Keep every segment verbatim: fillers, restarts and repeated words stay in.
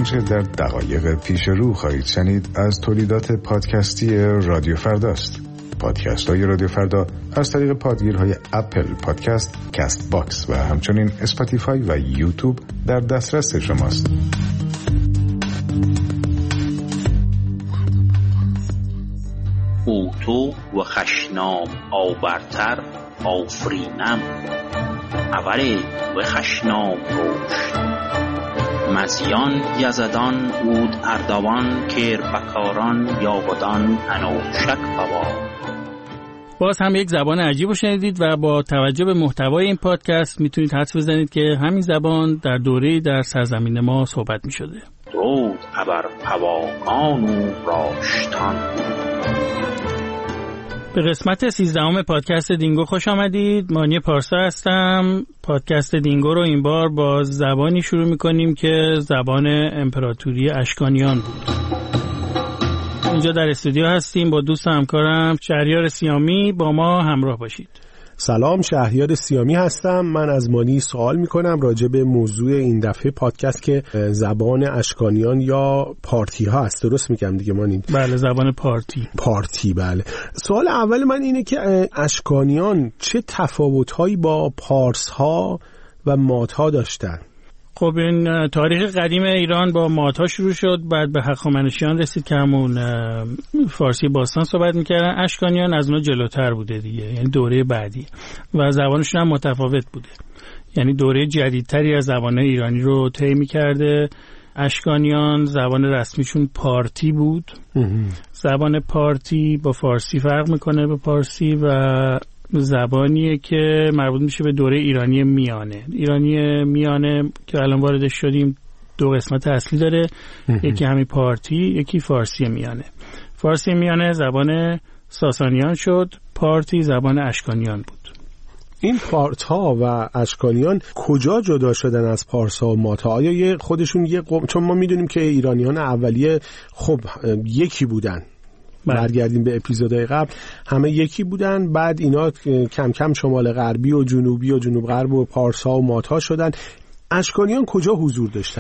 آنچه در دقایق پیش رو خواهید شنید از تولیدات پادکستی رادیو فرداست. پادکست های رادیو فردا از طریق پادگیرهای اپل پادکست، کست باکس و همچنین اسپاتیفای و یوتیوب در دسترس شماست. اوتو و خشنام آورتر آفرینم، اوره و خشنام روشت مزیان یزدان اود اردوان کیر بکاران یاودان انوشک بابا. باز هم یک زبان عجیب رو شنیدید و با توجه به محتوای این پادکست میتونید حدس بزنید که همین زبان در دوره در سرزمین ما صحبت میشده. درود ابر پواگان و راشتان. به قسمت سیزدهم پادکست دینگو خوش آمدید. مانی پارسا هستم. پادکست دینگو رو این بار با زبانی شروع میکنیم که زبان امپراتوری اشکانیان بود. اینجا در استودیو هستیم با دوست همکارم شهریار سیامی. با ما همراه باشید. سلام، شهریار سیامی هستم. من از مانی سوال میکنم راجع به موضوع این دفعه پادکست که زبان اشکانیان یا پارتی ها است. درست میگم دیگه مانی؟ بله، زبان پارتی. پارتی بله. سوال اول من اینه که اشکانیان چه تفاوت‌هایی با پارس ها و مات ها داشتن؟ خب این تاریخ قدیم ایران با مات‌ها شروع شد، بعد به هخامنشیان رسید که همون فارسی باستان صحبت میکردن. اشکانیان از اونها جلوتر بوده دیگه، یعنی دوره بعدی، و زبانشون هم متفاوت بوده، یعنی دوره جدیدتری از زبان ایرانی رو طی میکرده. اشکانیان زبان رسمیشون پارتی بود. زبان پارتی با فارسی فرق میکنه به پارسی و زبانیه که مربوط میشه به دوره ایرانی میانه. ایرانی میانه که الان واردش شدیم دو قسمت اصلی داره، یکی همین پارتی، یکی فارسی میانه. فارسی میانه زبان ساسانیان شد، پارتی زبان اشکانیان بود. این پارت ها و اشکانیان کجا جدا شدن از پارس ها و مات ها؟ آیا یه خودشون یه قوم؟ چون ما میدونیم که ایرانیان اولیه خب یکی بودن، برگردیم به اپیزودهای قبل همه یکی بودن، بعد اینا کم کم شمال غربی و جنوبی و جنوب غرب و پارسا و ماتا شدن. اشکانیان کجا حضور داشتن؟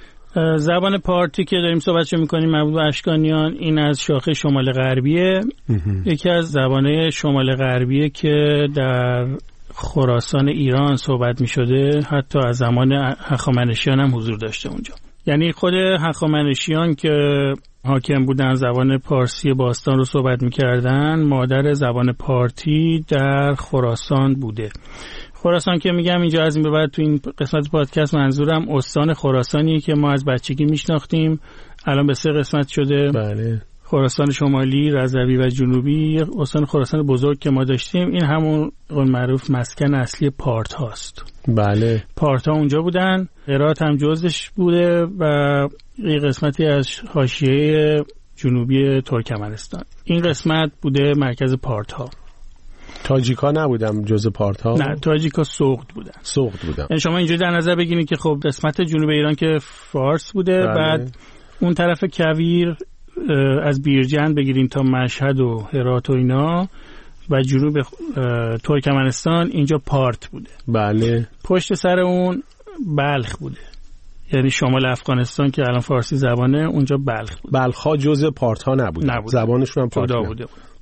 زبان پارتی که داریم صحبتشو میکنیم مربوط به اشکانیان، این از شاخه شمال غربیه. یکی از زبانه شمال غربیه که در خراسان ایران صحبت میشده، حتی از زمان هخامنشیان هم حضور داشته اونجا. یعنی خود هخامنشیان که حاکم بودن زبان پارسی باستان رو صحبت می‌کردن، مادر زبان پارتی در خراسان بوده. خراسان که میگم اینجا از این به بعد تو این قسمت پادکست منظورم استان خراسانیه که ما از بچگی میشناختیم، الان به سه قسمت شده. بله. خراسان شمالی، رضوی و جنوبی. استان خراسان بزرگ که ما داشتیم این همون اون معروف مسکن اصلی پارت هاست. بله. پارت ها اونجا بودن، هرات هم جزش بوده و این قسمتی از حاشیه جنوبی ترکمنستان. این قسمت بوده مرکز پارت ها. تاجیکا نبودن جزء پارت ها؟ نه، تاجیکا سوغد بودن. سوغد بودن. یعنی شما اینجوری در نظر بگیرید که خب قسمت جنوب ایران که فارس بوده. بله. بعد اون طرف کویر از بیرجند بگیریم تا مشهد و هرات و اینا و جنوب ترکمنستان اینجا پارت بوده. بله. پشت سر اون بلخ بوده، یعنی شمال افغانستان که الان فارسی زبانه اونجا بلخ بوده. بلخ ها جزء پارت ها نبود. نبود. زبانشون هم پارت بوده.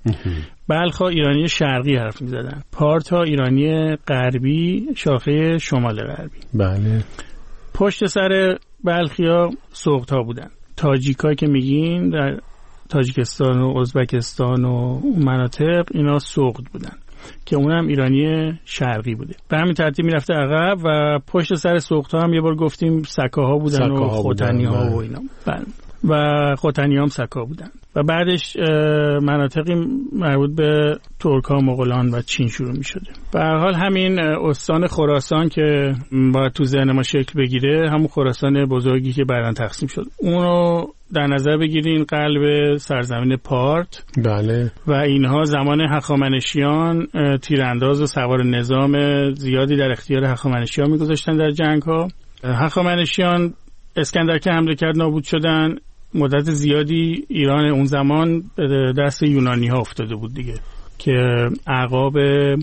بلخ ها ایرانی شرقی حرف می زدن، پارت ها ایرانی غربی شاخه شمال غربی. بله. پشت سر بلخی ها سوغد ها بودن. تاجیکا که میگین در تاجیکستان و ازبکستان و مناطق اینا سوغد بودن که اونم ایرانی شرقی بوده. به همین ترتیب میرفته عقب و پشت سر سوغد ها هم یه بار گفتیم سکاها بودن سکاها و خوتنی ها و اینا. بله. و خوتنی هم سکا بودن و بعدش مناطقی مربوط به ترک ها، مغولان و چین شروع می شده. به هر حال همین استان خراسان که باید تو ذهن ما شکل بگیره، همون خراسان بزرگی که بعداً تقسیم شد، اونو در نظر بگیرین قلب سرزمین پارت. بله. و اینها زمان هخامنشیان تیرانداز و سوار نظام زیادی در اختیار هخامنشیان می‌گذاشتن در جنگ‌ها. هخامنشیان اسکندر که حمله کرد نابود شدن، مدت زیادی ایران اون زمان به دست یونانی ها افتاده بود دیگه، که اعقاب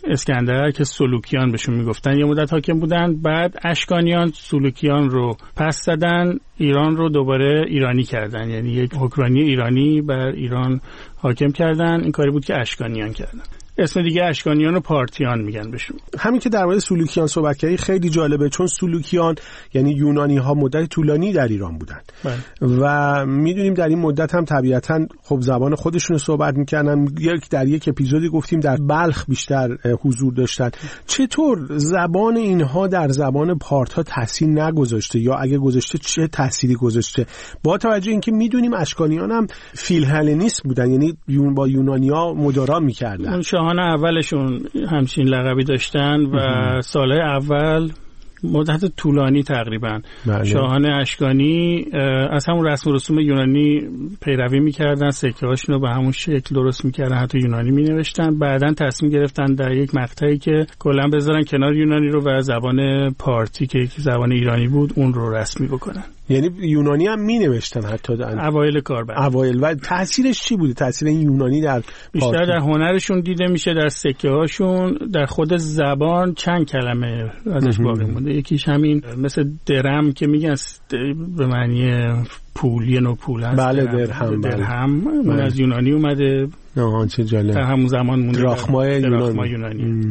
اسکندر که سلوکیان بهشون میگفتن یه مدت حاکم بودن. بعد اشکانیان سلوکیان رو پس زدن، ایران رو دوباره ایرانی کردن، یعنی یک حکمرانی ایرانی بر ایران حاکم کردن. این کاری بود که اشکانیان کردن. اسم دیگه اشکانیان و پارتیان میگن بهشون. همین که در مورد سلوکیان صحبت کردی خیلی جالبه، چون سلوکیان یعنی یونانی ها مدت طولانی در ایران بودن بله. و میدونیم در این مدت هم طبیعتاً خب زبان خودشون رو صحبت میکردن. یک در یک اپیزودی گفتیم در بلخ بیشتر حضور داشتن. چطور زبان اینها در زبان پارت ها تاثیر نگذاشته، یا اگه گذاشته چه تأثیری گذاشته؟ با توجه اینکه میدونیم اشکانیان هم فیل هلنیست بودن، یعنی یون با یونانیا مدارا میکردن. شاهان اولشون همچین لقبی داشتن و سالهای اول مدت طولانی تقریبا بله. شاهان اشکانی از همون رسم و رسوم یونانی پیروی میکردن، سکه هاشون رو به همون شکل درست میکردن، حتی یونانی مینوشتن. بعدن تصمیم گرفتن در یک مقطعی که کلا بذارن کنار یونانی رو و زبان پارتی که زبان ایرانی بود اون رو رسمی بکنن. یعنی یونانی هم می نوشتن حتی اوایل کار بعد. اوایل. و تأثیرش چی بوده؟ تأثیر این یونانی در بیشتر پارتی. در هنرشون دیده میشه، در سکه هاشون. در خود زبان چند کلمه ازش باقی مونده. یکیش همین مثل درم که میگن به معنی پول، یه نوع پول هست. بله درهم. درهم اون از یونانی اومده. نه چه جالب. در همون زمان مونده. دراخمای یونانی. یونانی.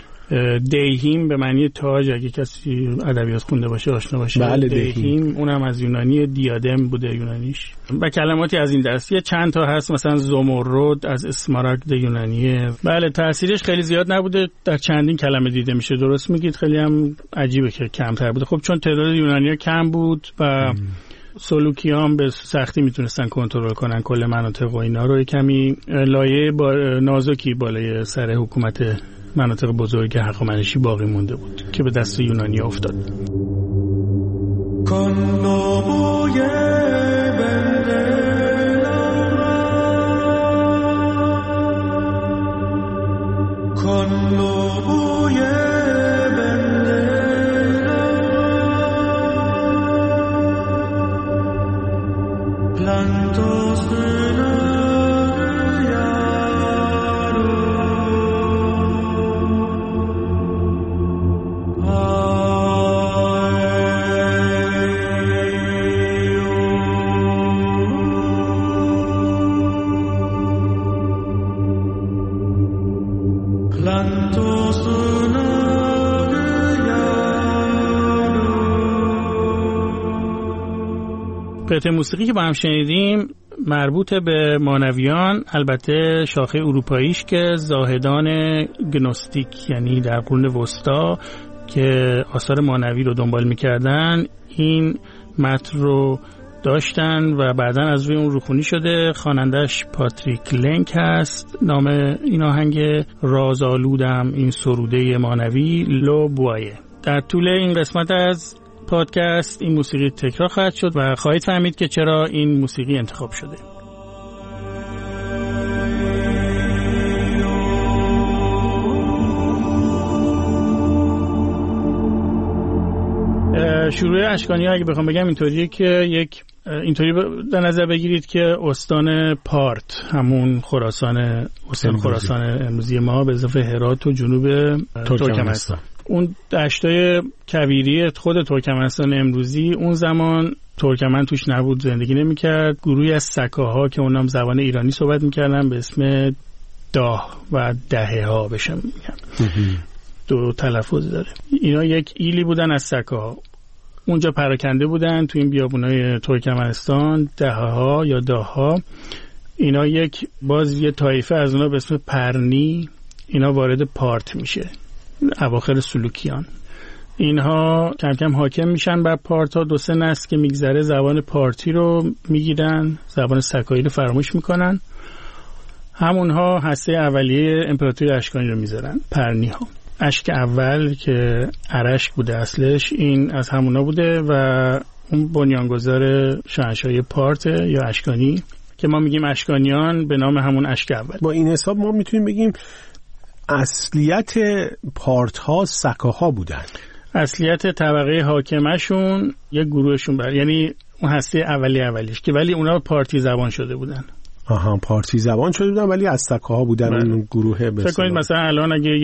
دیهیم به معنی تاج، اگه کسی ادبیات خونده باشه آشنا باشه. بله دیهیم اونم از یونانی دیادم بوده یونانیش. و کلماتی از این دست. یه چند تا هست مثلا زمرد از اسمارagd یونانیه. بله تاثیرش خیلی زیاد نبوده، در چندین کلمه دیده میشه. درست میگید، خیلی هم عجیبه که کمتر بوده. خب چون تعداد یونانی‌ها کم بود و سلوکیان به سختی میتونستن کنترل کنن کل مناطق و اینا رو، کمی لایه با نازکی بالای سر حکومت مناطق بزرگ هخامنشی باقی مونده بود که به دست یونانی افتاد. قطعه موسیقی که با هم شنیدیم مربوط به مانویان، البته شاخه اروپاییش که زاهدان گنوستیک یعنی در قرون وسطا که آثار مانوی رو دنبال میکردن این متن رو داشتن و بعداً از روی اون روخونی شده. خوانندش پاتریک لنک هست. نام این آهنگ رازآلودم، این سروده مانوی لو بوایه. در طول این قسمت از پادکست این موسیقی تکرار خواهد شد و خواهید فهمید که چرا این موسیقی انتخاب شده. شروع اشکانی‌ها اگه بخوام بگم اینطوریه که یک اینطوری در نظر بگیرید که استان پارت، همون خراسان، استان خراسان امروزی ما به اضافه هرات و جنوب ترکمنستان، اون دشتای کویری خود ترکمنستان امروزی، اون زمان ترکمن توش نبود، زندگی نمی‌کرد. گروهی از سکاها که اونام زبان ایرانی صحبت می‌کردن به اسم داه و دهه ها بشم میگن، دو تلفظ داره. اینا یک ایلی بودن از سکاها، اونجا پراکنده بودن تو این بیابونای ترکمنستان، دهه ها یا داه ها. اینا یک باز یه طایفه از اونا به اسم پرنی، اینا وارد پارت میشه اواخر سلوکیان. اینها کم کم حاکم میشن بر پارت ها. دو سه نسل که میگذره زبان پارتی رو میگیرن، زبان سکایی رو فراموش میکنن. همونها هسته اولیه امپراتوری اشکانی رو میذارن، پرنی ها. اشک اول که ارشک بوده اصلش، این از همونا بوده و اون بنیانگذار شاهنشاهی پارت یا اشکانی که ما میگیم اشکانیان به نام همون اشک اول. با این حساب ما میتونیم بگیم اصلیت پارت ها سکاها بودن. اصلیت طبقه حاکمشون یک گروهشون بر، یعنی اون هسته اولی اولیش که ولی اونا پارتی زبان شده بودن. آها، پارتی زبان شده بودن ولی از سکاها بودن. اون گروه. فکر کنید مثلا الان اگه یک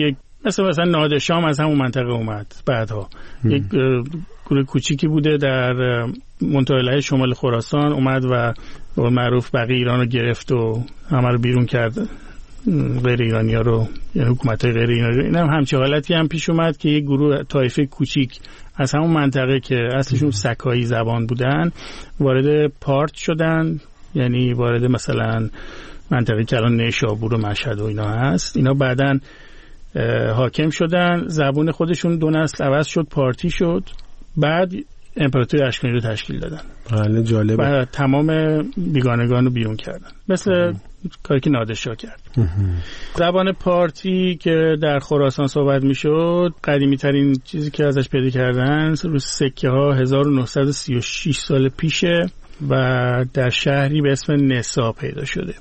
مثل مثلا نادرشاه از همون منطقه اومد. بعدها م. یک گروه کوچیکی بوده در منطقه شمال خراسان اومد و به معروف بقیه ایران رو گرفت و همه رو بیرون کرد، غیر ایرانی ها رو، یعنی حکومت های غیر ایرانی رو. این هم همچه حالتی هم پیش اومد که یک گروه طایفه کوچیک از همون منطقه که اصلشون سکایی زبان بودن وارد پارت شدن، یعنی وارد مثلا منطقه که الان نیشابور و مشهد و اینا هست، اینا بعدن حاکم شدن، زبان خودشون دو نسل عوض شد، پارتی شد، بعد امپراتوری اشکانی رو تشکیل دادن. بله جالبه. و تمام بیگانگان رو بیرون کردن، مثل کاری که نادرشاه کرد. زبان پارتی که در خراسان صحبت میشد، قدیمی ترین چیزی که ازش پیدا کردن رو سکه ها هزار و نهصد و سی و شش سال پیشه و در شهری به اسم نسا پیدا شده.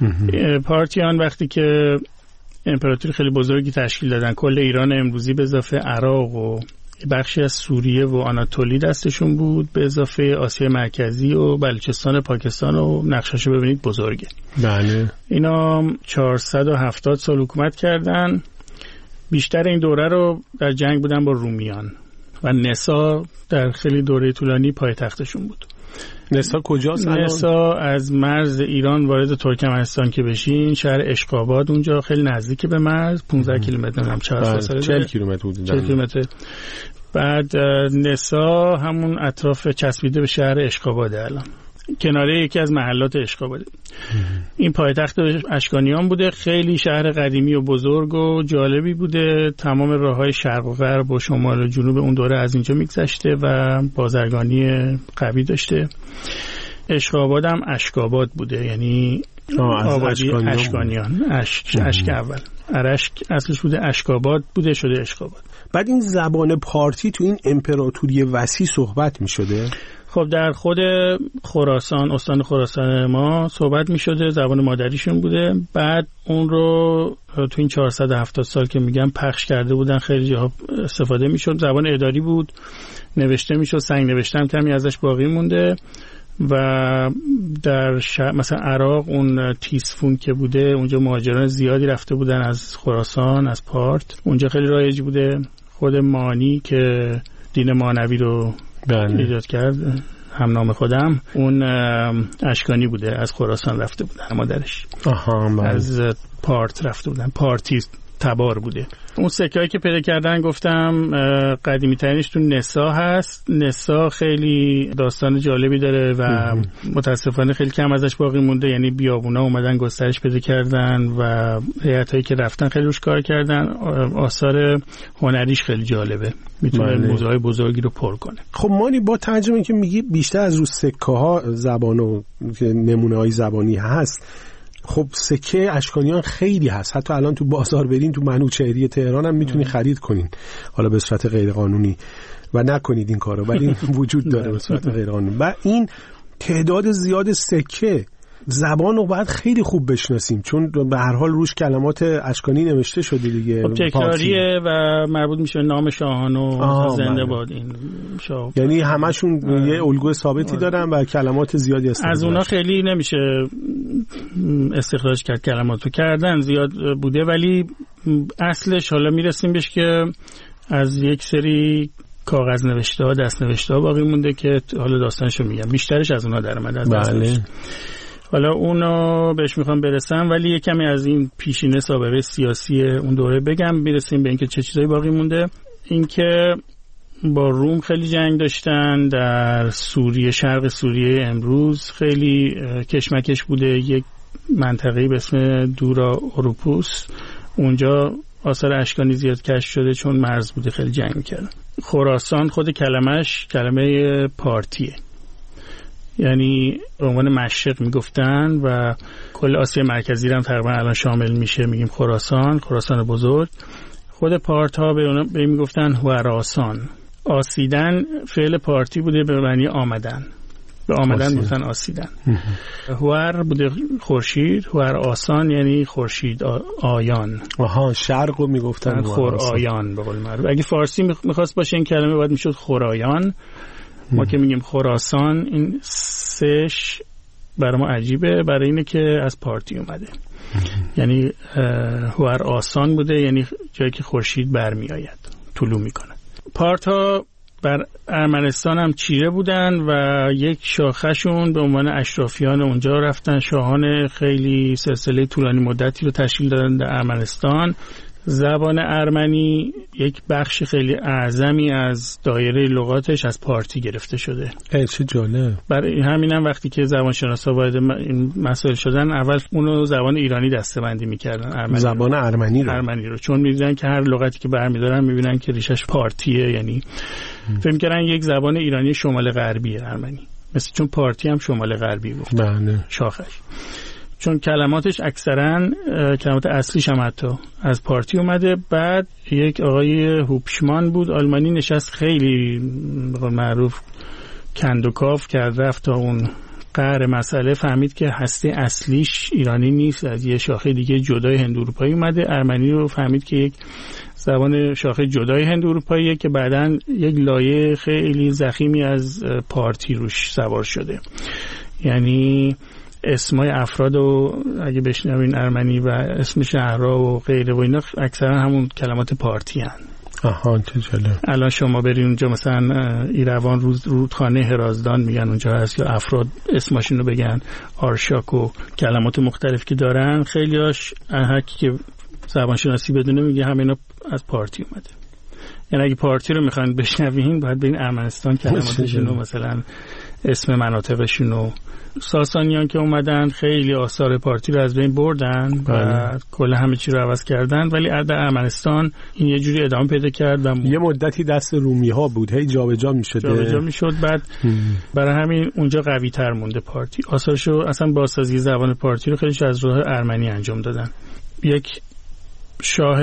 پارتیان وقتی که امپراتوری خیلی بزرگی تشکیل دادن، کل ایران امروزی به اضافه عراق و بخشی از سوریه و آناتولی دستشون بود، به اضافه آسیا مرکزی و بلوچستان پاکستان و نقشه‌شو ببینید بزرگه. بله. اینا چهارصد و هفتاد سال حکومت کردن. بیشتر این دوره رو در جنگ بودن با رومیان و نسا در خیلی دوره طولانی پایتختشون بود. نسا کجاست؟ نسا از مرز ایران وارد ترکمنستان که بشین، شهر اشقاباد اونجا خیلی نزدیک به مرز، پانزده کیلومتر هم چهل کیلومتر بود. چهل کیلومتر. بعد نسا همون اطراف چسبیده به شهر اشقاباد، الان کناره یکی از محلات اشقاباد. این پایتخت اشکانیان بوده، خیلی شهر قدیمی و بزرگ و جالبی بوده. تمام راههای شرق و غرب و شمال و جنوب اون دوره از اینجا میگذشته و بازرگانی قوی داشته. اشقاباد هم اشکاباد بوده، یعنی آبادی اشکانیان. اشک اشک اول ارشک اصلش بوده، اشکاباد بوده شده اشقاباد. بعد این زبان پارتی تو این امپراتوری وسیع صحبت می شده؟ خب در خود خراسان، استان خراسان ما صحبت می شده، زبان مادریشون بوده. بعد اون رو تو این چهارصد و هفتاد سال که میگم پخش کرده بودن، خیلی جاها استفاده می شد. زبان اداری بود، نوشته می شد، سنگ نوشتم کمی ازش باقی مونده. و در شهر مثلا عراق اون تیسفون که بوده، اونجا مهاجران زیادی رفته بودن از خراسان، از پارت، اونجا خیلی رایج بوده. خود مانی که دین مانوی رو ایجاد کرد، هم نام خودم، اون اشکانی بوده، از خراسان رفته بودن مادرش. آها، از پارت رفته بودن، پارتی تبار بوده. اون سکه‌ای که پیدا کردن گفتم قدیمی ترینش تو نسا هست. نسا خیلی داستان جالبی داره و متاسفانه خیلی کم ازش باقی مونده، یعنی بیابونا اومدن گسترش پیدا کردن و هیئتایی که رفتن خیلی روش کار کردن. آثار هنریش خیلی جالبه، میتونه موزه‌های بزرگی رو پر کنه. خب مانی، با ترجمه که میگی بیشتر از رو سکه‌ها زبان و نمونه‌های زبانی هست، خب سکه اشکانیان خیلی هست. حتی الان تو بازار برین، تو منوچهری تهران هم میتونی خرید کنین، حالا به صورت غیر قانونی و نکنید این کارو، ولی وجود داره به صورت غیر قانونی. و این تعداد زیاد سکه، زبان رو باید خیلی خوب بشناسیم، چون به هر حال روش کلمات اشکانی نوشته شده دیگه. خب تکراریه و مربوط میشه به نام شاهان و زنده باد این شاه، یعنی همشون آه. یه الگوی ثابتی دارن و کلمات زیادی استفاده از اونا خیلی نمیشه استخراج کرد. کلماتو کردن زیاد بوده، ولی اصلش حالا میرسیم بهش که از یک سری کاغذ نوشته ها، دست نوشته ها باقی مونده که حالا داستانشو میگم. بیشترش از اونا در اومده، از دست نوشته. حالا اونو بهش میخوام برسم، ولی یه کمی از این پیشینه سابقه سیاسی اون دوره بگم، میرسیم به اینکه چه چیزایی باقی مونده. اینکه با روم خیلی جنگ داشتن، در سوریه، شرق سوریه امروز خیلی کشمکش بوده. یک منطقه‌ای به اسم دورا اروپوس، اونجا آثار اشکانی زیاد کشف شده چون مرز بوده، خیلی جنگ می‌کردن. خراسان خود کلمش کلمه پارتیه، یعنی به عنوان مشرق میگفتن و کل آسیا مرکزی هم تقریبا الان شامل میشه، میگیم خراسان، خراسان بزرگ. خود پارت ها به اون به میگفتن هوراسان. آسیدن فعل پارتی بوده به معنی آمدن، به آمدن گفتن آسیدن. هور بوده خورشید، هور آسان یعنی خورشید آیان. آها، شرق رو میگفتن خور آیان به قول معروف. اگه فارسی میخواست باشه این کلمه باید میشد خورایان. ما که میگیم خراسان، این سش برای ما عجیبه، برای اینه که از پارتی اومده. یعنی هوار آسان بوده، یعنی جایی که خورشید برمی آید، طلوع میکنه. پارت ها بر ارمنستان هم چیره بودن و یک شاخهشون به عنوان اشرافیان اونجا رفتن، شاهان خیلی سلسله طولانی مدتی رو تشکیل دادن در ارمنستان. زبان ارمنی یک بخش خیلی اعظمی از دایره لغاتش از پارتی گرفته شده. چه جالب. برای همین هم وقتی که زبانشناسا وارد این مسائل شدن، اول اونو زبان ایرانی دسته‌بندی می‌کردن، ارمنی زبان ارمنی رو ارمنی رو چون می‌دیدن که هر لغتی که برمی‌دارن می‌بینن که ریشش پارتیه، یعنی فکر می‌کردن یک زبان ایرانی شمال غربی ارمنی، مثل چون پارتی هم شمال غربی بود. بله. شاخش چون کلماتش اکثرا کلمات اصلیش هم حتی از پارتی اومده. بعد یک آقای هوپشمان بود آلمانی، نشست خیلی معروف کندوکاف کرد، رفت تا اون قعر مسئله، فهمید که هسته اصلیش ایرانی نیست، از یه شاخه دیگه جدای هند اروپایی اومده. ارمنی رو فهمید که یک زبان شاخه جدای هند اروپاییه که بعداً یک لایه خیلی ضخیمی از پارتی روش سوار شده. یعنی اسمای افراد و اگه بشنوین ارمنی و اسم شهرها و غیره و اینا اکثرا همون کلمات پارتی هن. آها چه جالب. الان شما برید اونجا مثلا ایروان روز رودخانه هرازدان میگن اونجا هست، یا افراد اسمشون رو بگن، آرشاک و کلمات مختلف که دارن، خیلیاش هرکی که زبان شناسی بدونه میگه همینا از پارتی اومده. یعنی اگه پارتی رو میخواین بشنوین باید برین ارمنستان کلماتشون رو مثلا اسم مناطقشون رو. ساسانیان که اومدن خیلی آثار پارتی رو از بین بردن و کل همه چی رو عوض کردن، ولی در ارمنستان این یه جوری ادامه پیدا کرد و یه مدتی دست رومی ها بود، هی جابجا میشد جابجا میشد. بعد برای همین اونجا قوی تر مونده پارتی. آثارشو اصلا بازسازی زبان پارتی رو خیلیش از راه ارمنی انجام دادن. یک شاه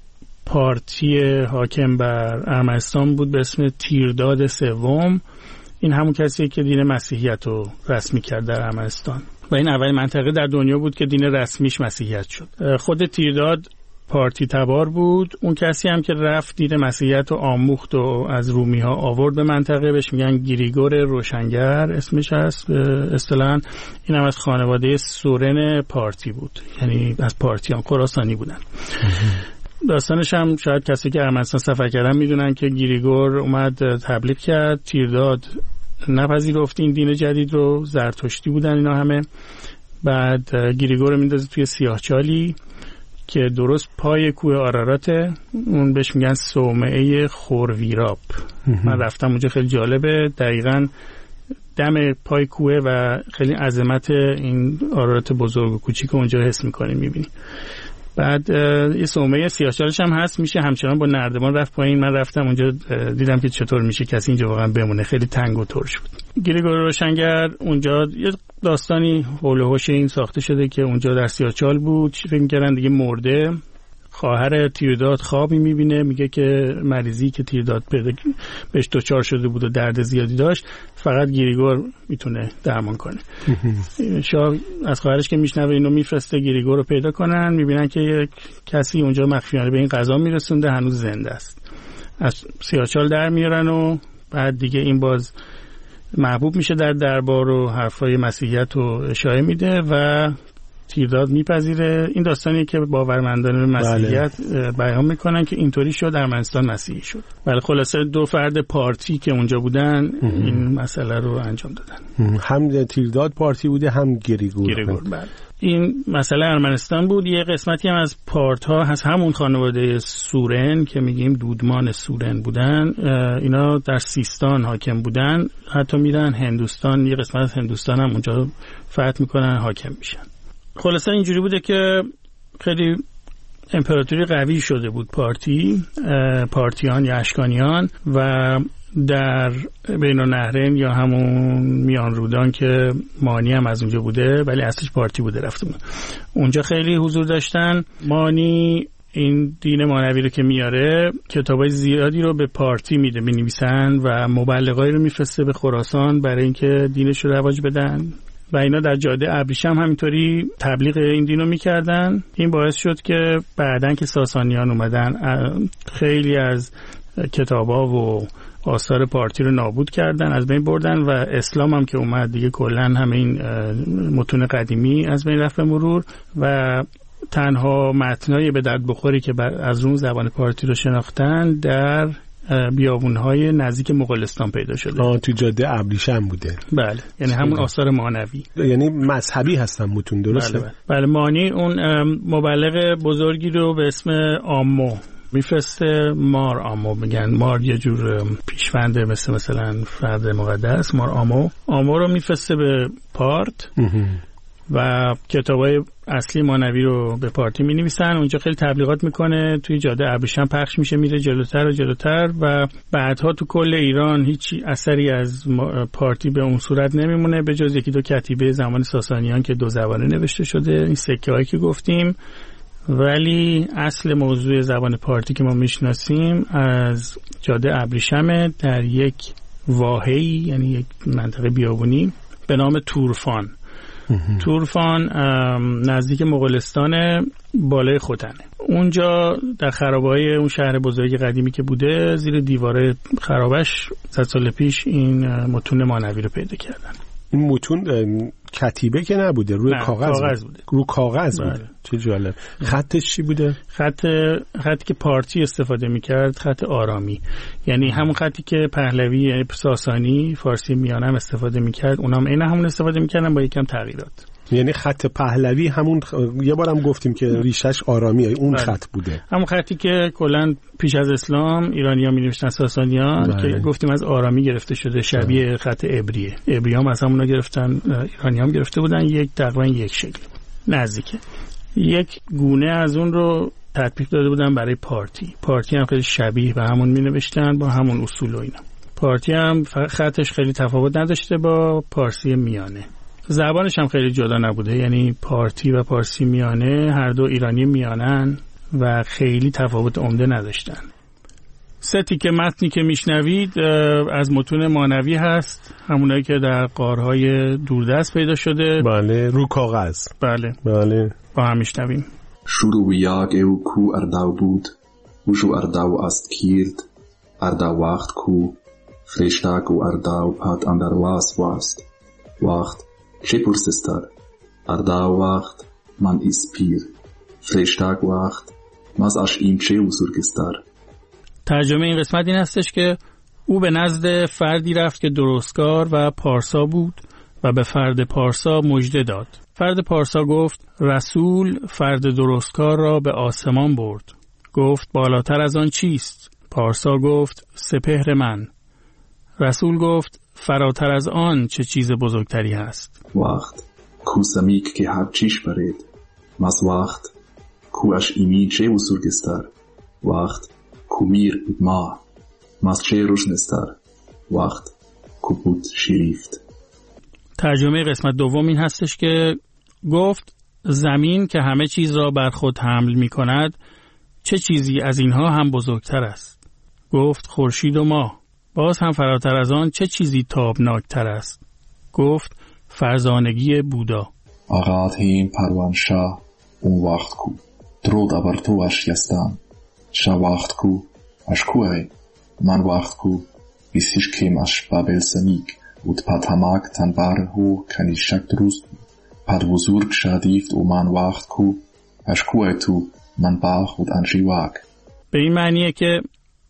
پارتی حاکم بر ارمنستان بود به اسم تیرداد سوم. این همون کسیه که دین مسیحیت رو رسمی کرد در ارمنستان و این اولین منطقه در دنیا بود که دین رسمیش مسیحیت شد. خود تیرداد پارتی تبار بود. اون کسی هم که رفت دین مسیحیت رو آموخت و از رومی ها آورد به منطقه، بهش میگن گریگور روشنگر اسمش هست اصطلاحاً. این هم از خانواده سورن پارتی بود، یعنی از پارتیان خراسانی بودن. داستانش هم شاید کسی که ارمنستان سفر کردن میدونن که گریگور اومد تبلیغ کرد، تیرداد نپذیرفت این دین جدید رو، زرتشتی بودن اینا همه. بعد گریگور رو میندازه توی سیاهچالی که درست پای کوه آراراته، اون بهش میگن صومعه خورویراب. من رفتم اونجا، خیلی جالبه، دقیقاً دم پای کوه و خیلی عظمت این آرارات بزرگ و کوچیک اونجا حس میکنی، میبینی. بعد یه صومعه سیاهچالش هم هست، میشه همچنان با نردبان رفت پایین. من رفتم اونجا دیدم که چطور میشه کسی اینجا واقعا بمونه، خیلی تنگ و ترش بود. گریگور روشنگر اونجا یه داستانی حول و حوش این ساخته شده که اونجا در سیاهچال بود، فکر می‌کردن دیگه مرده. خواهر تیرداد خوابی میبینه، میگه که مریضی که تیرداد پیدا بهش دچار شده بود و درد زیادی داشت، فقط گریگور میتونه درمان کنه. شاه از خواهرش که میشنوه اینو میفرسته گریگور رو پیدا کنن، میبینن که یک کسی اونجا مخفیانه به این قضا میرسونده، هنوز زنده است. از سیاهچال در میارن و بعد دیگه این باز محبوب میشه در دربار و حرفای مسیحیت رو اشاره میده و تیرداد میپذیره. این داستانی که باورمندان مسیحیت بله. بیان میکنن که اینطوری شد ارمنستان مسیحی شد. ولی خلاصه دو فرد پارتی که اونجا بودن اه. این مسئله رو انجام دادن. هم تیرداد پارتی بوده هم گریگور. گریگور بله. این مسئله ارمنستان بود. یه قسمتی هم از پارت ها هست همون خانواده سورن که میگیم دودمان سورن بودن، اینا در سیستان حاکم بودن، حتی میرن هندوستان، یه قسمت از هندوستان هم اونجا فتح میکنن، حاکم میشن. خلاصه اینجوری بوده که خیلی امپراتوری قوی شده بود پارتی، پارتیان یا اشکانیان، و در بین النهرین یا همون میان رودان که مانی هم از اونجا بوده ولی اصلش پارتی بوده رفته بود اونجا خیلی حضور داشتن. مانی این دین مانوی رو که میاره کتابای زیادی رو به پارتی میده بنویسن و مبلغایی رو میفرسته به خراسان برای اینکه دینش رو رواج بدن و اینا در جاده ابریشم همینطوری تبلیغ این دینو میکردن. این باعث شد که بعدن که ساسانیان اومدن خیلی از کتابا و آثار پارتی رو نابود کردن، از بین بردن و اسلام هم که اومد دیگه کلا همه این متون قدیمی از بین رفت به مرور و تنها متنای به درد بخوری که از اون زبان پارتی رو شناختن در بیابون‌های نزدیک مغولستان پیدا شده. آه تو جاده ابریشم بوده. بله، یعنی همون آثار مانوی، یعنی مذهبی هستن متون، درسته؟ بله, بله. بله مانی اون مبلغ بزرگی رو به اسم آمو میفرسته، مار آمو میگن، مار یه جور پیشونده مثل مثلا فرد مقدس، مار آمو آمو رو میفرسته به پارت و کتابای اصلی مانوی رو به پارتی می نویسن. اونجا خیلی تبلیغات میکنه، توی جاده ابریشم پخش میشه، میره جلوتر و جلوتر و بعدها تو کل ایران هیچ اثری از پارتی به اون صورت نمیمونه به جز یکی دو کتیبه زمان ساسانیان که دو زبانه نوشته شده، این سکه هایی که گفتیم. ولی اصل موضوع زبان پارتی که ما میشناسیم از جاده ابریشم در یک واحه‌ای، یعنی یک منطقه بیابونی به نام تورفان. تورفان نزدیک مغولستان بالای ختنه. اونجا در خرابه‌های اون شهر بزرگ قدیمی که بوده، زیر دیواره خرابش صد سال پیش این متون مانوی رو پیدا کردن. این متون کتیبه که نبوده، روی نه، کاغذ, کاغذ بوده. رو کاغذ بوده. بله. چه جالب. خطش چی بوده؟ خط خطی که پارتی استفاده میکرد خط آرامی، یعنی همون خطی که پهلوی ساسانی فارسی میانه استفاده میکرد، اونام عین همون استفاده میکردن با یکم تغییرات. یعنی خط پهلوی همون خ... یه بارم گفتیم که ریشش آرامیه، اون بله. خط بوده، همون خطی که کلا پیش از اسلام ایرانی‌ها می‌نوشتن ساسانیان بله. که گفتیم از آرامی گرفته شده، شبیه بله. خط عبریه. عبری‌ها از همونا گرفتن، ایرانی‌ها هم گرفته بودن، یک تقریبا یک شکل نزدیکه. یک گونه از اون رو تطبیق داده بودن برای پارتی. پارتی هم خیلی شبیه به همون می‌نوشتن با همون اصول و اینا. پارتی هم خطش خیلی تفاوت نداشته با پارسی میانه. زبانش هم خیلی جدا نبوده، یعنی پارتی و پارسی میانه هر دو ایرانی میانن و خیلی تفاوت عمده نداشتن. سه تیکه متنی که میشنوید از متون مانوی هست، همونایی که در غارهای دوردست پیدا شده. بله، رو کاغذ. بله بله، با هم میشنویم. شروع یاگ او کو ارداو بود وشو ارداو است کیرد ارداو وقت کو فرشتاک و ارداو پات اندر واس واست وقت چه پرسستر ارداو وقت من اسپیر فرشتاک وقت ماز اش این چه وزرگستر. ترجمه این قسمت این هستش که او به نزد فردی رفت که درستکار و پارسا بود و به فرد پارسا مژده داد. فرد پارسا گفت رسول فرد درستکار را به آسمان برد. گفت بالاتر از آن چیست؟ پارسا گفت سپهر من. رسول گفت فراتر از آن چه چیز بزرگتری هست؟ وقت کو سمیک که هر چیش برید ماز وقت کو اش ایمی چه وزرگستر وقت کو میر بود ما ماز چه روشنستر وقت کو بود شریفت. ترجمه قسمت دوم این هستش که گفت زمین که همه چیز را بر خود حمل می کند چه چیزی از اینها هم بزرگتر است؟ گفت خورشید و ماه. باز هم فراتر از آن چه چیزی تابناکتر است؟ گفت فرزانگی بودا. آغاد هیم پروان شاه اون وقت کو درود ابر تو اش یستان شا وقت کو اش کوه من وقت کو بیسیش کم اش بابل سمیک ود پت هماک تن بار هو کنی شک دروست پد وزورگ شادیفت و من وقت کو اش کوه تو من باخ ود انشی واک. به این معنیه که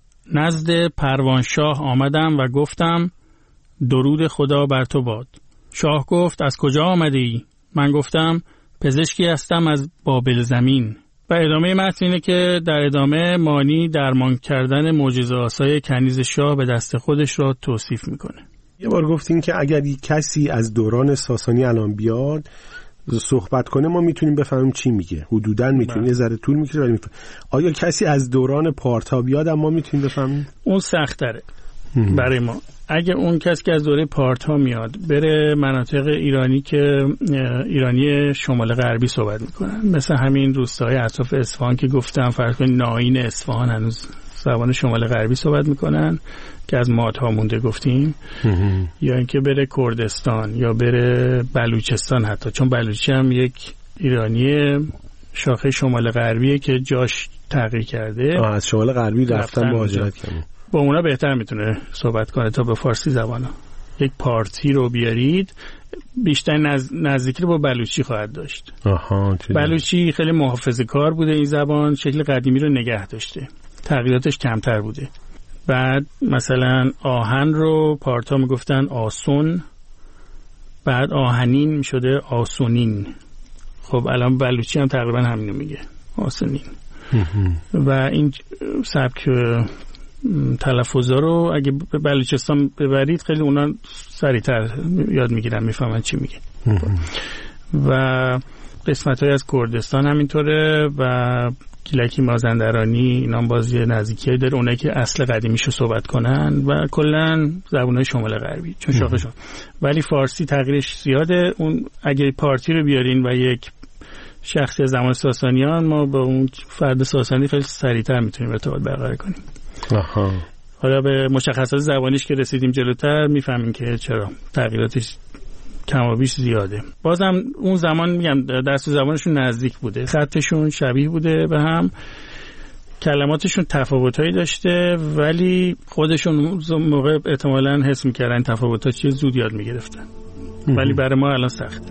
نزد پروان شاه آمدم و گفتم درود خدا بر تو باد. شاه گفت از کجا آمده ای؟ من گفتم پزشکی هستم از بابل زمین. و ادامه متن اینه که در ادامه مانی درمان کردن معجزه آسای کنیز شاه به دست خودش را توصیف میکنه. یه بار گفتین که اگر کسی از دوران ساسانی الان بیاد صحبت کنه ما میتونیم بفهمیم چی میگه. حدوداً میتونیم یه ذره طول میکشه ولی میفهم. آیا کسی از دوران پارتا بیاد اما میتونیم بفهمیم؟ اون سخت‌تره برای ما. اگه اون کسی که از دوره پارتا میاد بره مناطق ایرانی که ایرانی شمال غربی صحبت میکنن، مثل همین روستاهای اطراف اصفهان که گفتم، فرض کنید ناین اصفهان هنوز زبان شمال غربی صحبت میکنن که از مادها مونده گفتیم، یا اینکه بره کردستان یا بره بلوچستان حتی، چون بلوچی هم یک ایرانی شاخه شمال غربیه که جاش تغییر کرده. از شمال غربی رفتن مهاجرت کردن. با اونا بهتر میتونه صحبت کنه تا به فارسی زبانا. یک پارتی رو بیارید بیشتر نز... نزدیکی رو با بلوچی خواهد داشت. آها، بلوچی خیلی محافظه کار بوده، این زبان شکل قدیمی رو نگه داشته، تغییراتش کمتر بوده. بعد مثلا آهن رو پارتا میگفتن آسون، بعد آهنین شده آسونین. خب الان بلوچی هم تقریبا همینو میگه، آسونین. و این سبک تلفظا رو اگه به بلوچستان ببرید خیلی اونا سریعتر یاد میگیرن، میفهمن چی میگه. و قسمت های از کردستان همینطوره و گیلکی مازندرانی اینا بازی نزدیکی داره، اونایی که اصل قدیمیشو صحبت کنن و کلا زبانهای شمال غربی چون شاخشون. ولی فارسی تغییرش زیاده. اون اگه پارتی رو بیارین و یک شخصی از زمان ساسانیان، ما با اون فرد ساسانی خیلی سریعتر میتونیم ارتباط برقرار کنیم. آها. حالا به مشخصات زبانیش که رسیدیم جلوتر میفهمیم که چرا تغییراتش کم و بیش زیاده. بازم اون زمان میگم دست و زبانشون نزدیک بوده، خطشون شبیه بوده به هم، کلماتشون تفاوتایی داشته، ولی خودشون اون موقع احتمالاً حس میکردن تفاوت‌ها چیه، زود یاد میگرفتن. ولی برای ما الان سخته.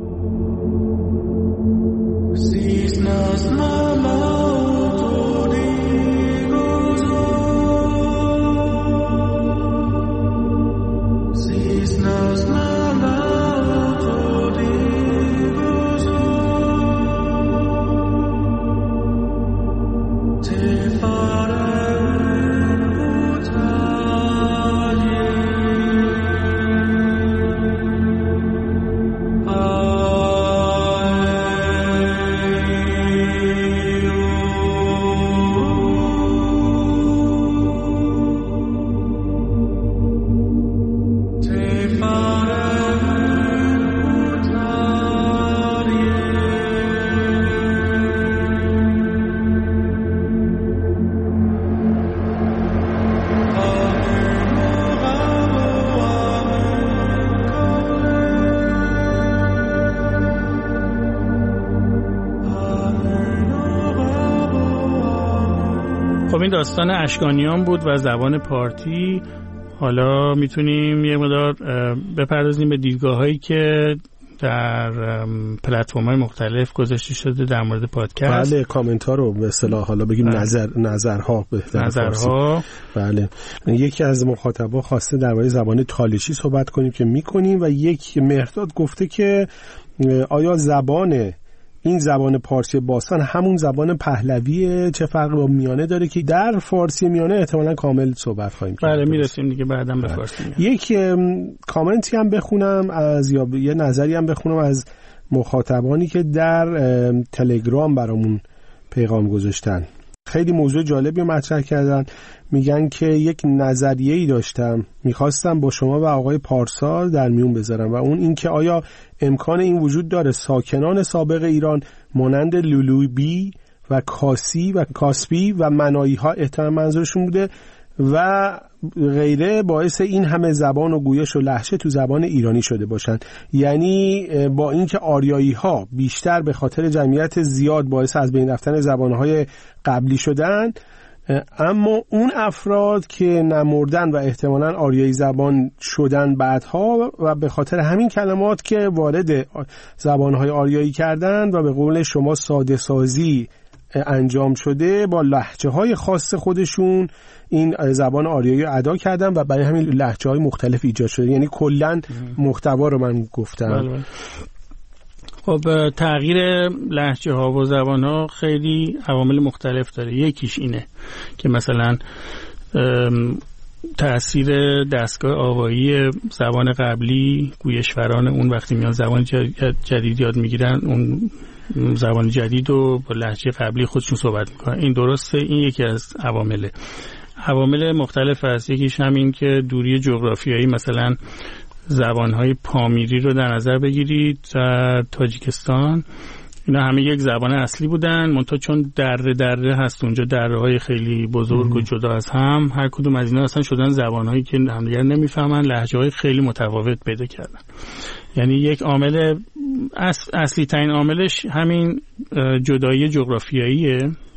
خب این داستان اشکانیان بود و زبان پارتی. حالا میتونیم یه مقدار بپردازیم به دیدگاه‌هایی که در پلتفرم‌های مختلف گذاشته شده در مورد پادکست. بله، کامنت ها رو به اصطلاح حالا بگیم بله. نظر نظرها بهتر نظرها. بله. یکی از مخاطبا خواسته درباره زبان تالشی صحبت کنیم که می‌کنیم و یک مهرداد گفته که آیا زبان این زبان پارسی باستان همون زبان پهلویه، چه فرقی با میانه داره که در فارسی میانه احتمالاً کامل صحبت خواهیم کرد. بله میرسیم دیگه بعداً به فارسی میانه. یک کامنتی هم بخونم از یا یه نظری هم بخونم از مخاطبانی که در تلگرام برامون پیغام گذاشتن. خیلی موضوع جالبی مطرح کردن. میگن که یک نظریه‌ای داشتم میخواستم با شما و آقای پارسا در میون بذارم و اون این که آیا امکان این وجود داره ساکنان سابق ایران مانند لولوبی و کاسی و کاسپی و منایی ها احتمال منظورشون بوده و غیره باعث این همه زبان و گویش و لهجه تو زبان ایرانی شده باشن. یعنی با اینکه آریایی ها بیشتر به خاطر جمعیت زیاد باعث از بین رفتن زبانهای قبلی شدن، اما اون افراد که نمردن و احتمالاً آریایی زبان شدن بعدها و به خاطر همین کلمات که وارد زبانهای آریایی کردن و به قول شما ساده سازی انجام شده، با لهجه های خاص خودشون این زبان آریایی ادا کردن و برای همین لهجه های مختلف ایجاد شده. یعنی کلاً محتوا رو من گفتم. بله بله. خب تغییر لهجه ها و زبان ها خیلی عوامل مختلف داره. یکیش اینه که مثلا تأثیر دستگاه آوایی زبان قبلی، گویشوران اون وقتی میان زبان جدید یاد میگیرن اون زبان جدید و با لهجه قبلی خودشون صحبت میکنن. این درسته، این یکی از عوامله. عوامل مختلف هست. یکیش همین که دوری جغرافیایی، مثلا زبانهای پامیری رو در نظر بگیرید در تاجیکستان، اینا همه یک زبان اصلی بودن، منتها چون دره دره هست اونجا، دره های خیلی بزرگ و جدا از هم، هر کدوم از اینا اصلا شدن زبانهایی که همدیگر نمیفهمن، لهجه های خیلی متفاوت پیدا کردن. یعنی یک عامل اص... اصلی ترین عاملش همین جدایی جغرافیاییه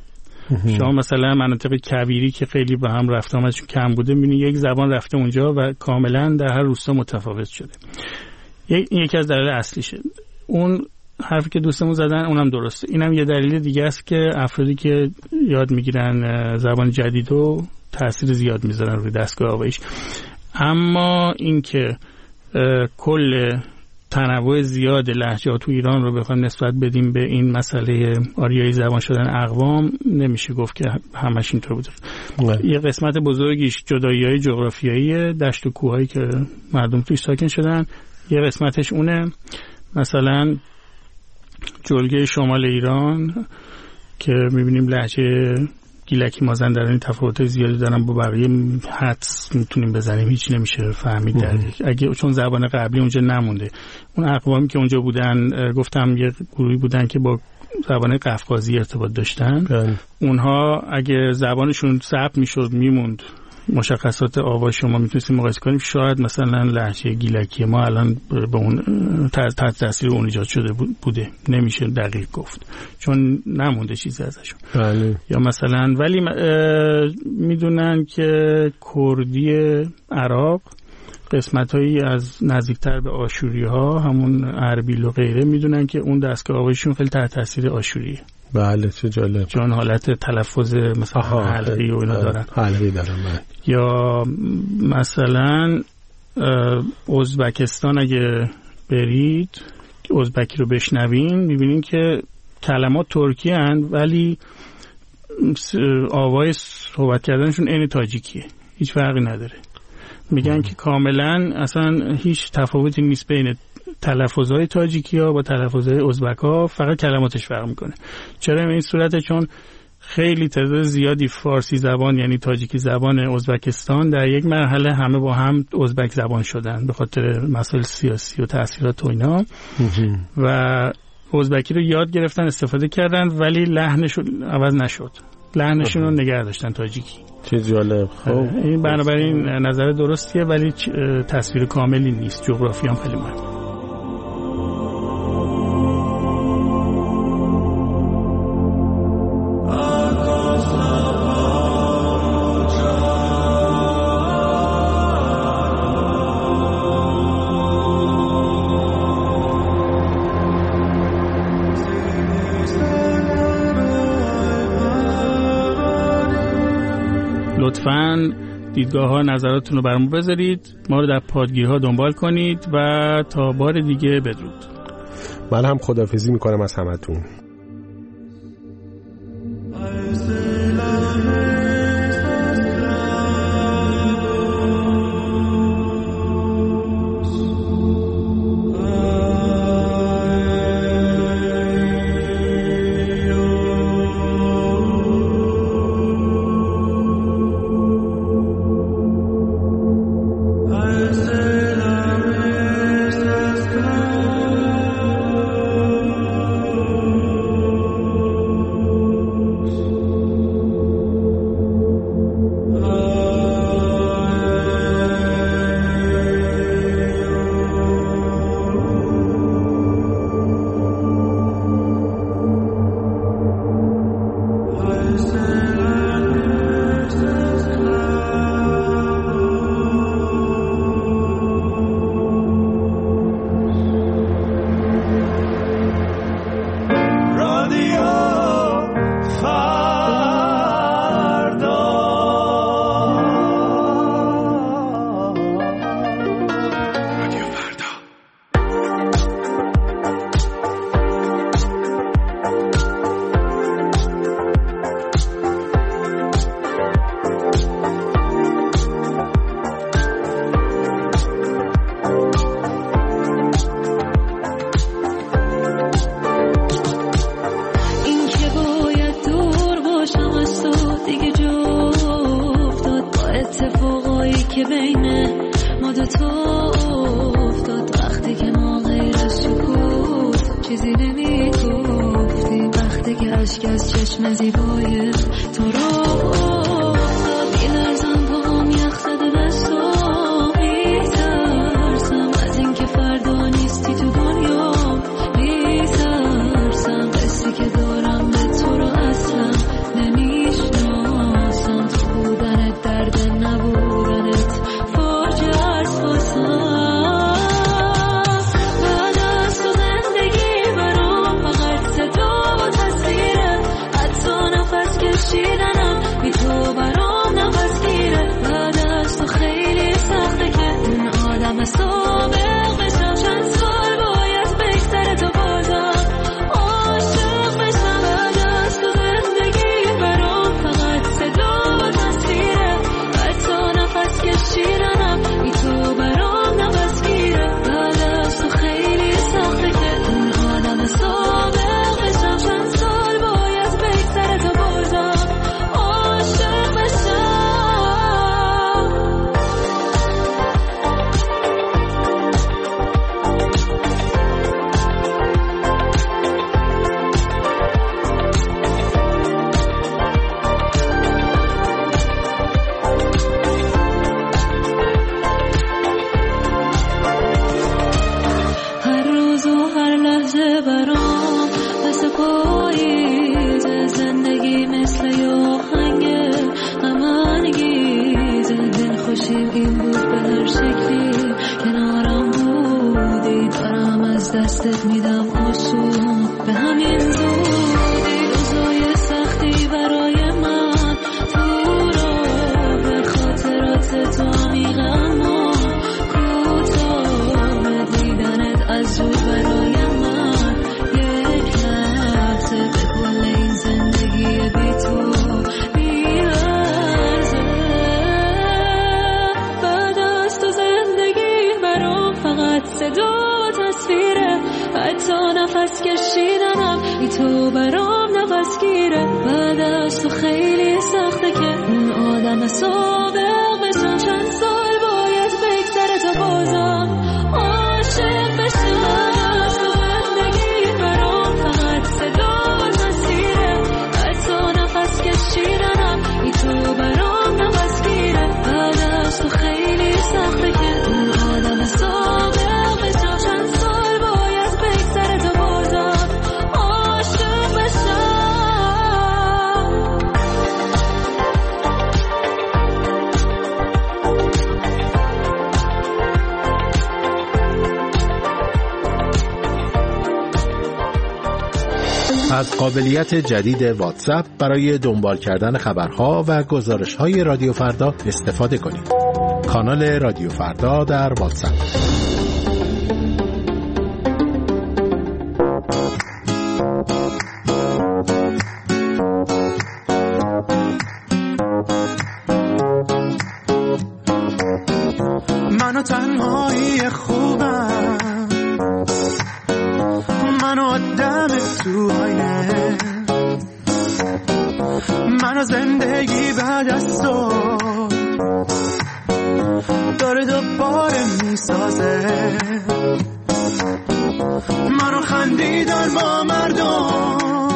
شما مثلا مناطق کویری که خیلی به هم رفت آمدشون کم بوده می‌بینید یک زبان رفته اونجا و کاملا در هر روستا متفاوت شده. یک یکی از دلایل اصلیشه. اون حرفی که دوستمون زدن اونم درسته. اینم یه دلیل دیگه است که افرادی که یاد میگیرن زبان جدیدو تاثیر زیاد میذارن روی دستگاه آوایش. اما اینکه کل تنوع زیاد لهجه‌ها تو ایران رو بخوایم نسبت بدیم به این مسئله آریایی زبان شدن اقوام، نمیشه گفت که همش اینطور بوده. یه قسمت بزرگیش جدایی‌های جغرافیایی دشت و کوهایی که مردم توش ساکن شدن، یه قسمتش اونه. مثلا جلگه شمال ایران که میبینیم لهجه گیلکی مازندرانی تفاوت زیادی دارن با بقیه، حدس میتونیم بزنیم، هیچی نمیشه فهمید دقیق، اگه چون زبان قبلی اونجا نمونده. اون اقوامی که اونجا بودن، گفتم یه گروهی بودن که با زبان قفقازی ارتباط داشتن، بله. اونها اگه زبانشون ثبت میشد میموند، مشخصات آوا شما میتونستیم مقایسه کنیم، شاید مثلا لهجه گیلکی ما الان به اون تحت تاثیر اون ایجاد شده بوده، نمیشه دقیق گفت چون نمونده چیزی ازشون. بله. یا مثلا ولی میدونن که کردی عراق قسمتایی از نزدیکتر به آشوری ها، همون اربیل و غیره، میدونن که اون دستگاه آوایشون خیلی تحت تاثیر آشوریه. بله چه جالب، چون حالت تلفظ مثلا حلقی و اینا دارن، حلقی دارن. یا مثلا ازبکستان اگه برید ازبکی رو بشنوین میبینین که کلمات ترکی هن ولی آوای صحبت کردنشون عین تاجیکیه، هیچ فرقی نداره. میگن که کاملا اصلا هیچ تفاوتی نیست بین تلفظهای تاجیکی ها با تلفظهای ازبک ها، فقط کلماتش فرق میکنه. چرا به این صورته؟ چون خیلی تعداد زیادی فارسی زبان یعنی تاجیکی زبان ازبکستان در یک مرحله همه با هم ازبک زبان شدن به خاطر مسائل سیاسی و تأثیرات و اینا، و ازبکی رو یاد گرفتن استفاده کردن ولی لحنش عوض نشد، لحنشون رو نگه داشتن تاجیکی. چه جالب. خب این بنابراین نظر درستیه ولی تصویر کاملی نیست، جغرافی هم خیلی مهمه. لطفاً دیدگاه ها نظراتتون رو برامون بذارید، ما رو در پادگیرها دنبال کنید و تا بار دیگه بدرود. من هم خداحافظی میکنم از همتون. نمی از دستت میدم آسون به همین زودی روزای سختی برای من تو را به خاطرات تو عمیقم کوتاه دیدنت از دور برای من یک لحظه به کل این زندگی بی تو بی‌ارزه. بعد از تو زندگی برام فقط صدا تصویره، حتی نفس کشیدنم بی تو برام نفس گیره. بعد از تو خیلی سخته که اون آدم سابق بشم، چند سال باید بگذره تا بازم عاشق بشم. از تو زندگی برام فقط صدا تصویره، حتی نفس کشیدنم بی تو برام نفس گیره. بعد از تو خیلی سخته که اون آدم سابق بشم، چند سال باید بگذره تا بازم عاشق بشم. از قابلیت جدید واتساپ برای دنبال کردن خبرها و گزارش‌های رادیو فردا استفاده کنید. کانال رادیو فردا در واتساپ. منو تنهایی خوبم، منو آدم تو آینه، منو زندگی بعد از تو داره دوباره میسازه. منو خندیدن با مردم،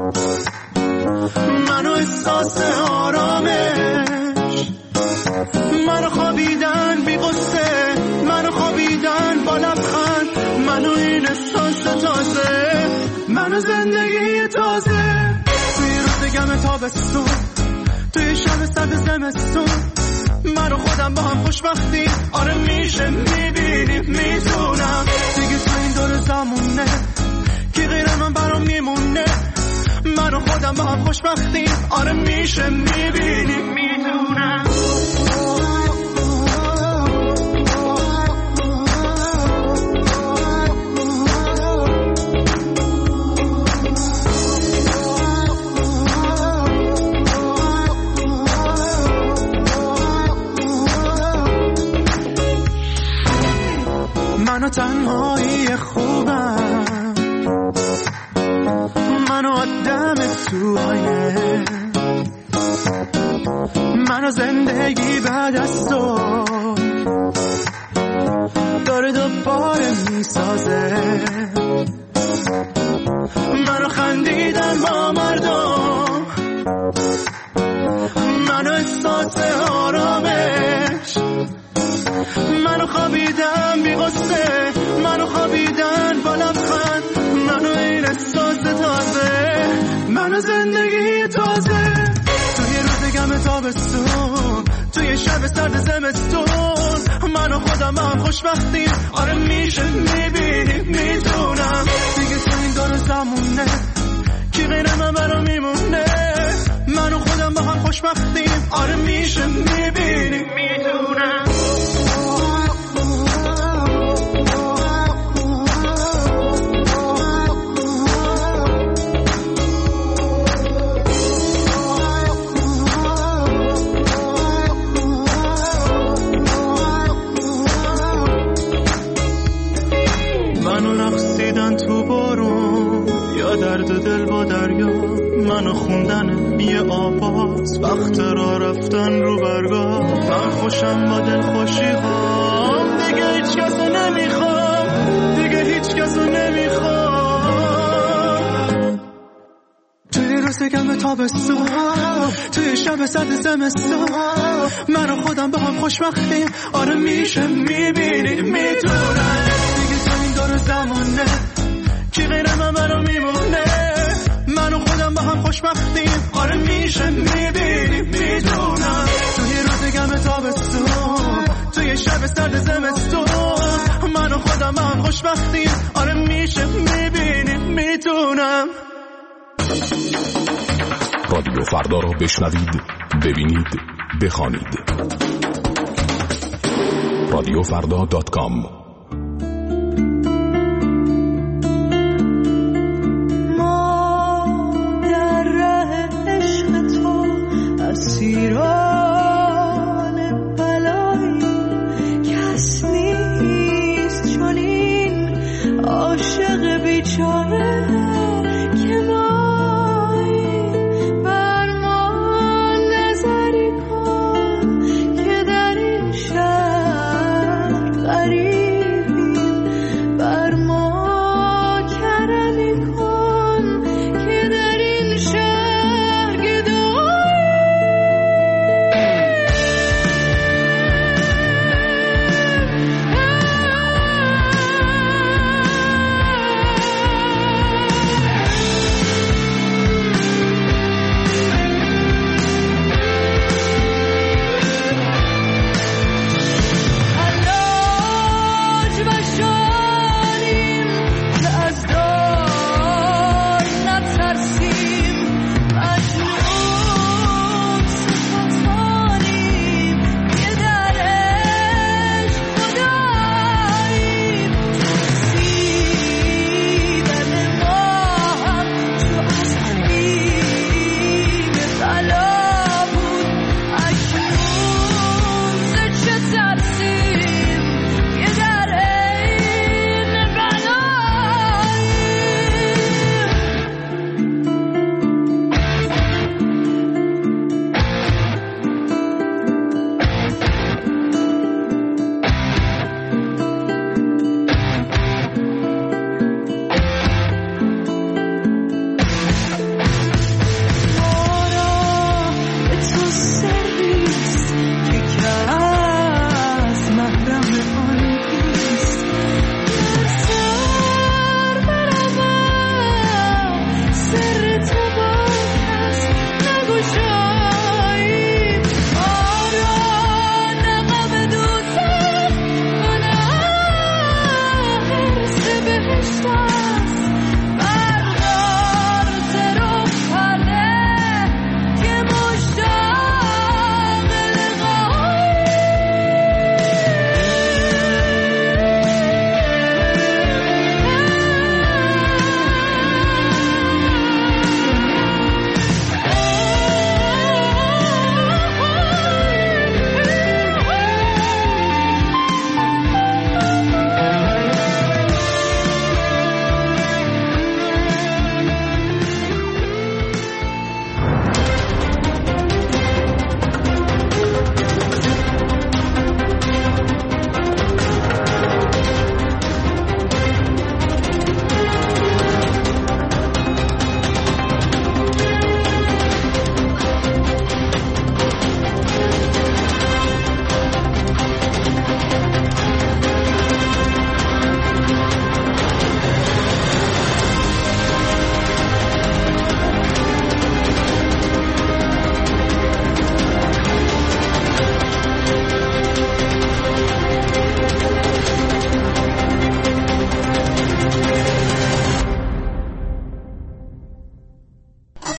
منو احساس آرامش، منو خوابیدن بی قصه، منو خوابیدن با لبخند، منو این احساس تازه، منو زندگی تازه. توی روز گم تابستون، توی شب سرد زمستون، منو خودم با هم خوشبختی. آره میشه میبینی میدونم دیگه تو این دور زمونه کی غیر من برام میمونه. منو خودم با هم خوشبختی. آره میشه میبینی میدونم. منو تنهایی خوبم، منو آدم تو آینه، منو زندگی بعد از تو داره دوباره میسازه. منو خندیدن با مردم، منو احساس آرامش، منو خوابیدم بی غصه، منو خوابیدن با لبخند، منو این احساس تازه، منو زندگی تازه. توی روز گم تابستون، توی شب سرد زمستون، منو خودم هم خوشبختیم. آره میشه میبینی میدونم دیگه تو این دور زمونه کی غیر من برام میمونه. منو خودم با هم خوشبختیم. آره میشه میبینی میدونم. تو بارون یا درد دل با دریا، منو خوندن یه آواز، وقت را رفتن رو برگاه. من خوشم با دل خوشی هام، دیگه هیچ کسو نمیخوام، دیگه هیچ کسو نمیخوام. توی روز گم تابستون، توی شب سرد زمستون، منو خودم با هم خوشبختیم. آره میشه میبینی میدونم دیگه تو این دور زمونه کی غیر من برام میمونه. منو خودم با هم خوشبختیم. آره میشه میبینی میدونم توی روز گم تابستون، توی شب سرد زمستون، منو خودم با هم خوشبختیم. آره می رادیو فردا را بشنوید، ببینید، بخوانید. رادیو فردا دات کام